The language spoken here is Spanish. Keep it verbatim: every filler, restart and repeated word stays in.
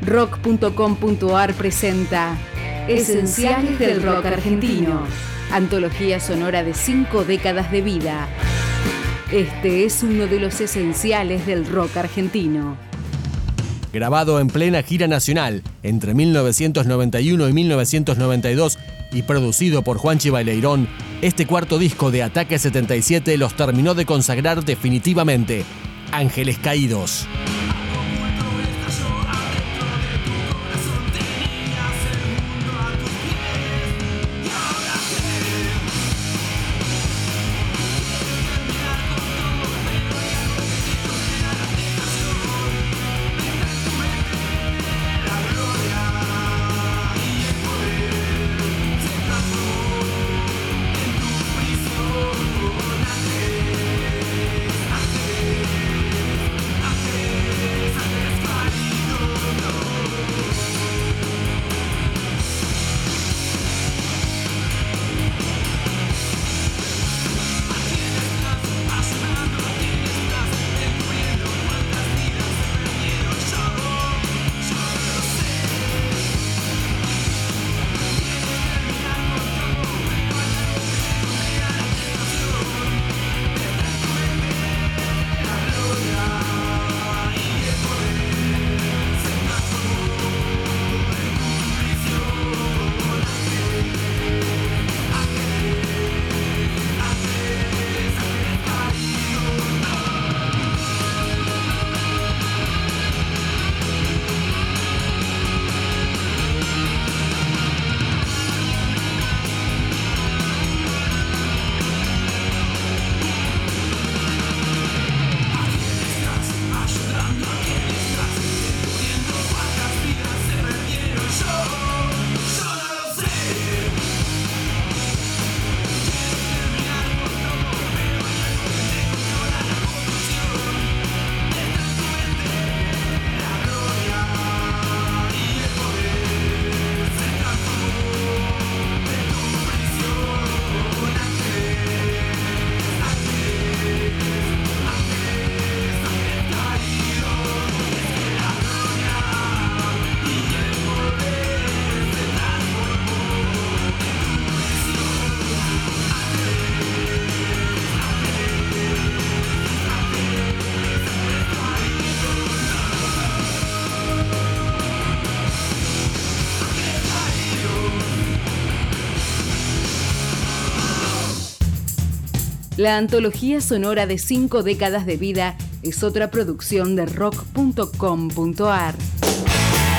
rock punto com punto ar presenta Esenciales del Rock Argentino, antología sonora de cinco décadas de vida. Este es uno de los esenciales del rock argentino. Grabado en plena gira nacional entre mil novecientos noventa y uno y mil novecientos noventa y dos y producido por Juanchi Baileirón, este cuarto disco de Ataque setenta y siete los terminó de consagrar definitivamente. Ángeles Caídos. La antología sonora de cinco décadas de vida es otra producción de rock punto com punto ar.